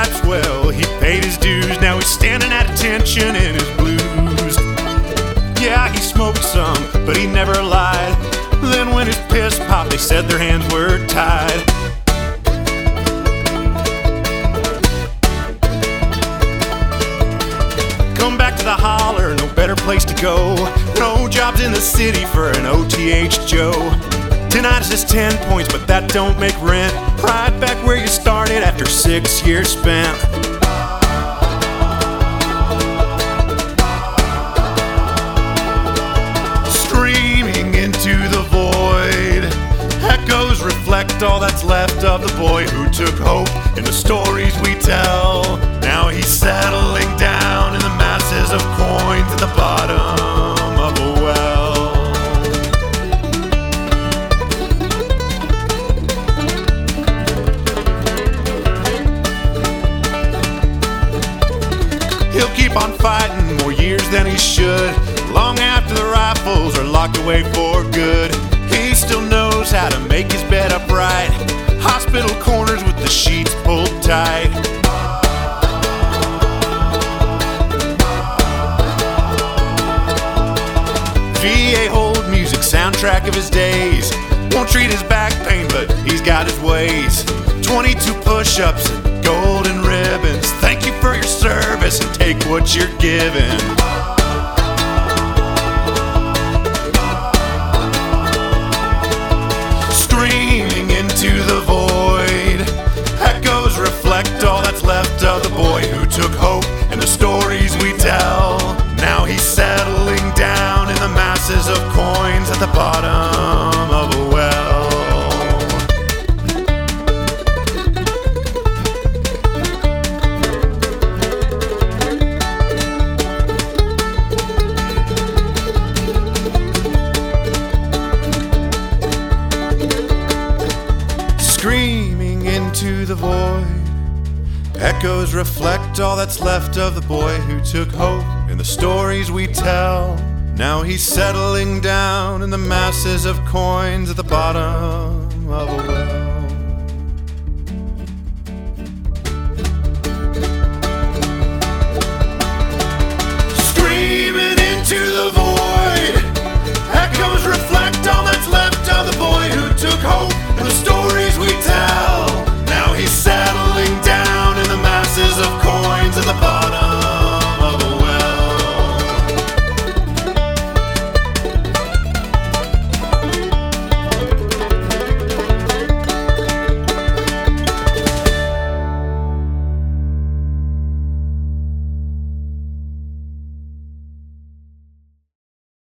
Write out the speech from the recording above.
perhaps, well, he paid his dues. Now he's standing at attention in his blues. Yeah, he smoked some, but he never lied. Then when his piss popped, they said their hands were tied. Come back to the holler, no better place to go. No jobs in the city for an OTH Joe. Tonight is just 10 points, but that don't make rent. Right back where you started after 6 years spent. Screaming into the void, echoes reflect all that's left of the boy who took hope in the stories we tell. Now he's settling down in the masses of coins at the bottom of a well. He'll keep on fighting more years than he should. Long after the rifles are locked away for good, he still knows how to make his bed upright. Hospital corners with the sheets pulled tight. VA hold music, soundtrack of his days. Won't treat his back pain, but he's got his ways. 22 push-ups and golden ribbons. Thank you for your service and take what you're given. Screaming into the void, echoes reflect all that's left of the boy who took hope in the stories we tell. Now he's settling down in the masses of coins at the bottom of a well. Screaming into the void, echoes reflect all that's left of the boy who took hope in the stories we tell. Now he's settling down in the masses of coins at the bottom of a well.